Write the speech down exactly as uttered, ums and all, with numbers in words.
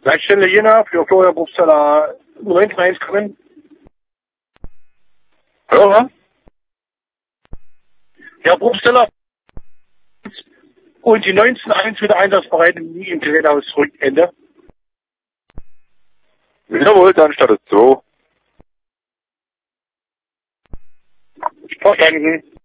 Leitstelle Jena für Florian Bruchsteller neunzehn eins kommen. Hörer? Ja, Bruchsteller. Und die neunzehn eins wieder einsatzbereit im Gerätehaus zurück. Ende. Jawohl, dann startet so. Verstanden.